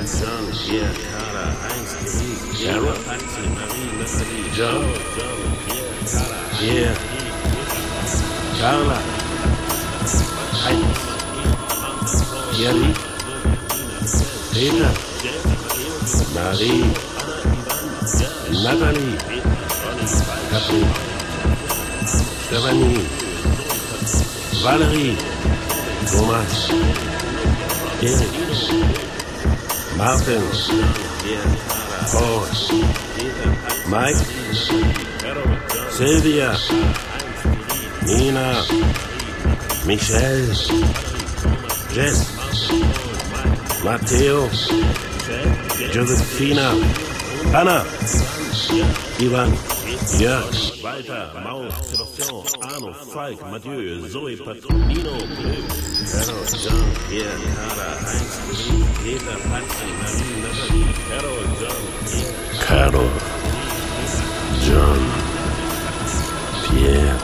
John, Pierre, Carla, Heinz, Jerry, Peter, Marie, Natalie, Catherine, Stephanie, Valerie, Thomas, Erik, Martin, Paul, Mike, Sylvia, Nina, Michelle, Jess, Matteo, Josephina, Anna, Ivan, Jörg, Walter, Maus, Sebastian, Arno, Falk, Mathieu, Zoe, Patronino, Carol, John, Pierre, Carla, Heinz, Peter, Patrick, Marie, Nathalie, Carol, John, Carol, John, Pierre,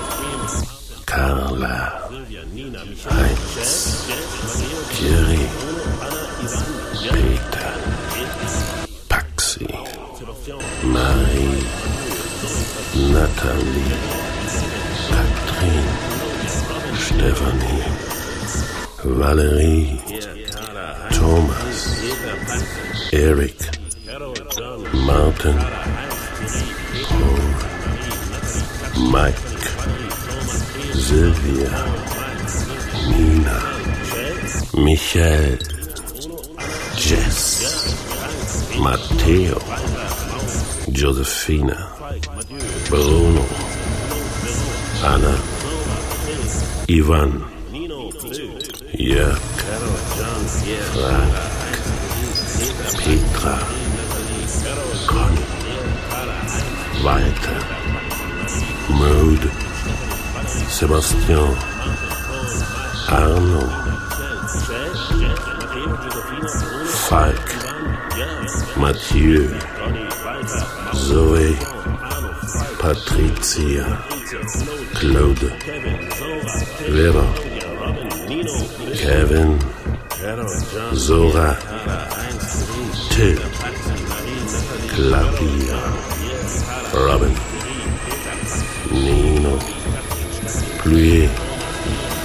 Carla, Heinz, Thierry, Peter, Paxi, Marie, Nathalie, Katrin, Stephanie, Valerie, Thomas, Erik, Martin, Paul, Mike, Sylvia, Nina, Michael, Jess, Matteo, Josephina, Bruno, Anna, Ivan, Jörg, Frank, Petra, Conny, Walter, Maude, Sebastian, Arno, Falk, Mathieu, Zoe, Patricia, Claude, Vera, Kevin, Zora, Till, Claudia, Robin, Nino, Pluie,